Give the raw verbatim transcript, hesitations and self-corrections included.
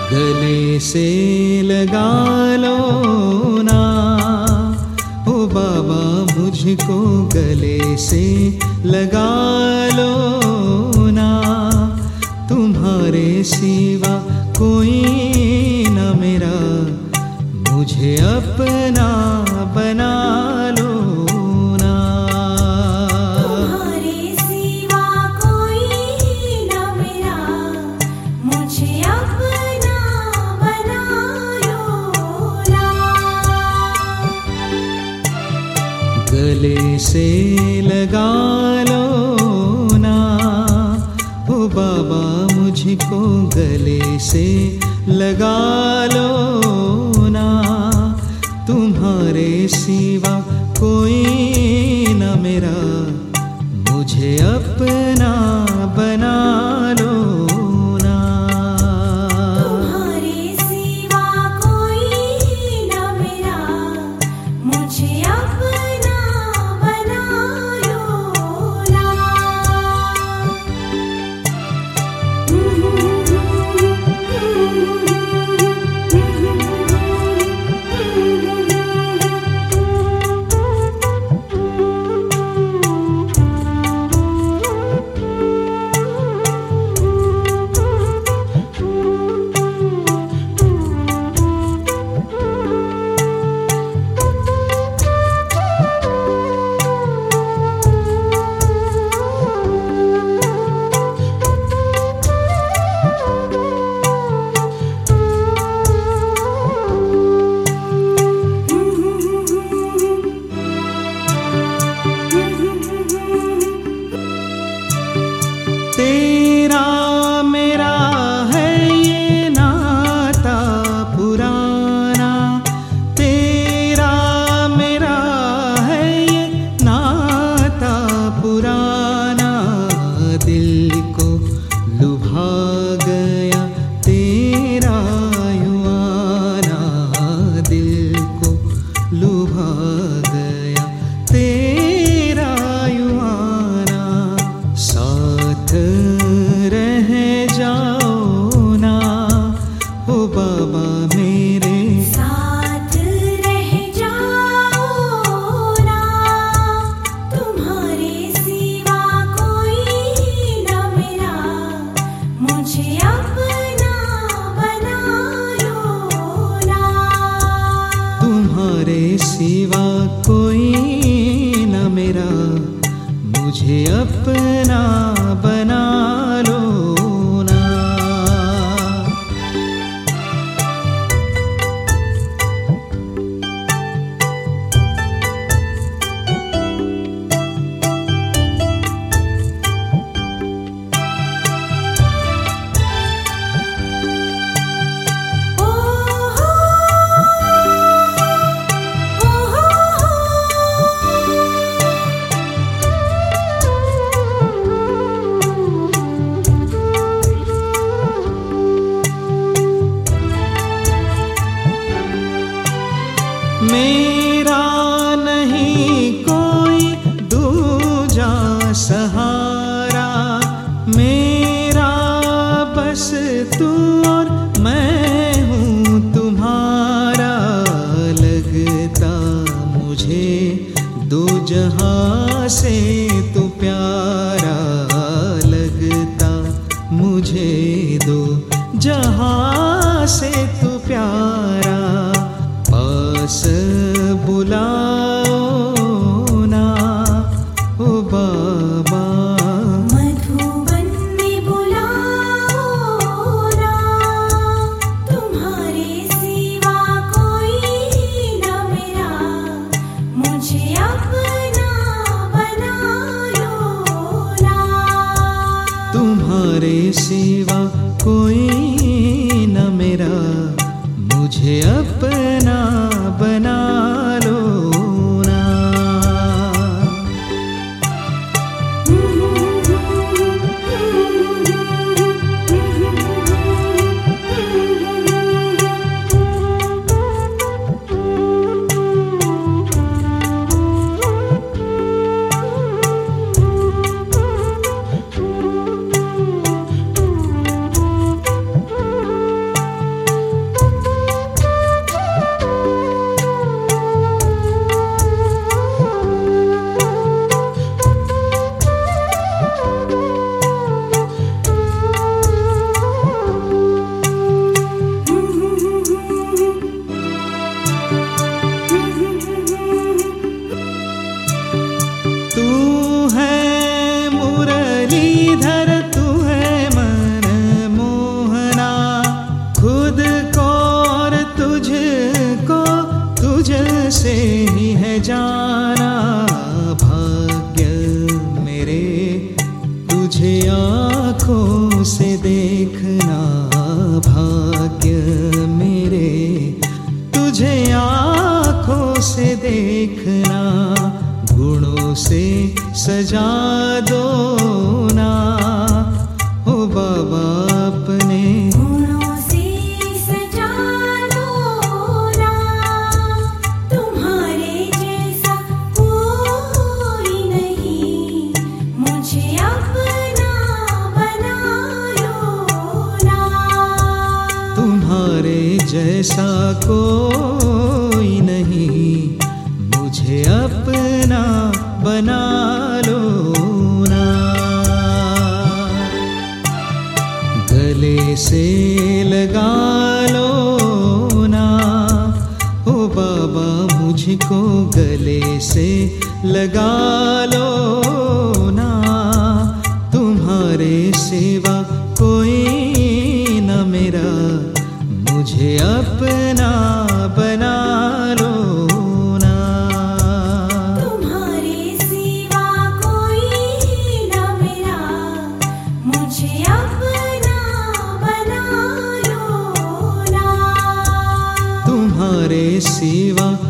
गले से लगा लो ना ओ बाबा, मुझको गले से लगा लो ना। तुम्हारे सिवा कोई न मेरा, मुझे अपना बना लो ना। तुम्हारे सिवा कोई न मेरा, मुझे अपना बना लो ना। गले से लगा लो ना ओ बाबा, मुझको गले से लगा लो ना। तुम्हारे सिवा कोई न मेरा, मुझे अपना बना लो ना। तुम्हारे सिवा कोई न मेरा, मुझे अपना बना लो ना। तेरा मेरा है ये नाता पुराना, तेरा मेरा है ये नाता पुराना। दिल को लुभा गया तेरा यूं आना, दिल को लुभा गया तेरा यूं आना। साथ रह जाओ ना ओ बाबा मेरे, साथ रह जाओ ना। तुम्हारे सिवा कोई न मेरा, मुझे अपना बना लो ना। तुम्हारे सिवा कोई न मेरा, मुझे अपना बना लो ना। ओ हो ओ हो मेरा नहीं कोई दूजा सहारा, मेरा बस तू और मैं हूँ तुम्हारा। लगता मुझे दो जहां से तू प्यारा, लगता मुझे दो जहां से तू प्यारा। पास बुलाओ ना ओ बाबा, मधुबन में बुलाओ ना। तुम्हारे सिवा कोई न मेरा, मुझे अपना बना लो ना। तुम्हारे सिवा कोई न मेरा, मुझे अपना बना लो ना। देखना, गुणों से सजा दो ना हो बाबा अपने गुणों से सजा दो ना, तुम्हारे जैसा कोई नहीं, मुझे अपना बना लो ना। तुम्हारे जैसा कोई नहीं, मुझे अपना बना लो ना। गले से लगा लो ना ओ बाबा, मुझको गले से लगा लो ना। तुम्हारे सिवा कोई न मेरा, मुझे अपना बना लो ना। तुम्हारे सिवा कोई न मेरा, मुझे अपना बना लो ना। तुम्हारे सिवा